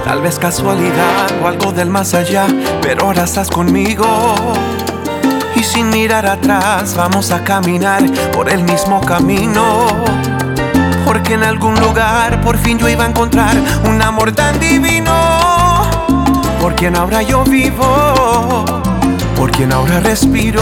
Tal vez casualidad o algo del más allá, pero ahora estás conmigo. Y sin mirar atrás vamos a caminar por el mismo camino. Porque en algún lugar por fin yo iba a encontrar un amor tan divino. Por quien ahora yo vivo, por quien ahora respiro.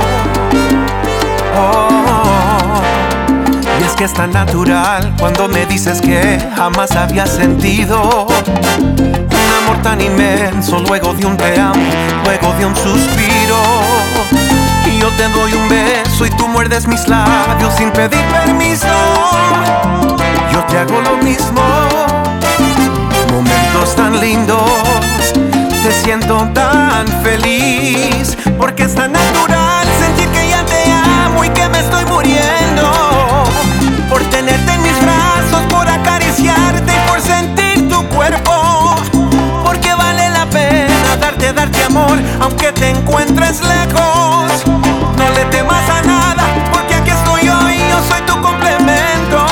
Y es que es tan natural cuando me dices que jamás había sentido un amor tan inmenso, luego de un te amo, luego de un suspiro. Y yo te doy un beso y tú muerdes mis labios sin pedir permiso. Yo te hago lo mismo. Momentos tan lindos, te siento tan feliz. Porque es tan natural sentir que ya te amo y que me estoy muriendo. Por tenerte en mis brazos, por acariciarte y por sentir tu cuerpo. Porque vale la pena darte amor, aunque te encuentres lejos. No le temas a nada, porque aquí estoy yo y yo soy tu complemento.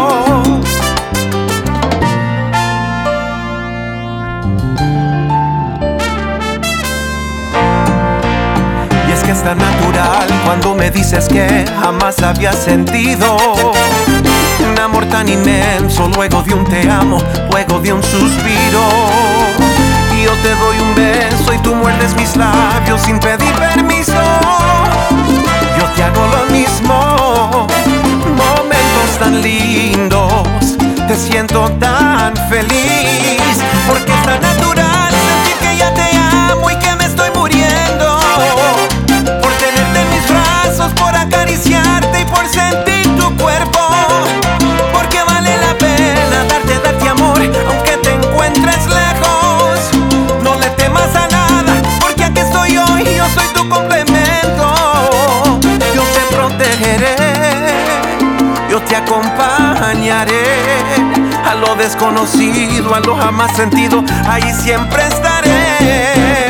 Y es que es tan natural cuando me dices que jamás había sentido un amor tan inmenso, luego de un te amo, luego de un suspiro. Y yo te doy un beso y tú muerdes mis labios sin pedir permiso. Yo te hago lo mismo. Momentos tan lindos, te siento tan feliz. Porque es tan natural sentir que ya te amo y que me estoy muriendo. Por tenerte en mis brazos, por acariciarte y por sentir tu cuerpo. Porque vale la pena darte amor, aunque te encuentres lejos. No le temas a nada, porque aquí estoy yo y yo soy tu complemento. Yo te protegeré, yo te acompañaré. A lo desconocido, a lo jamás sentido, ahí siempre estaré.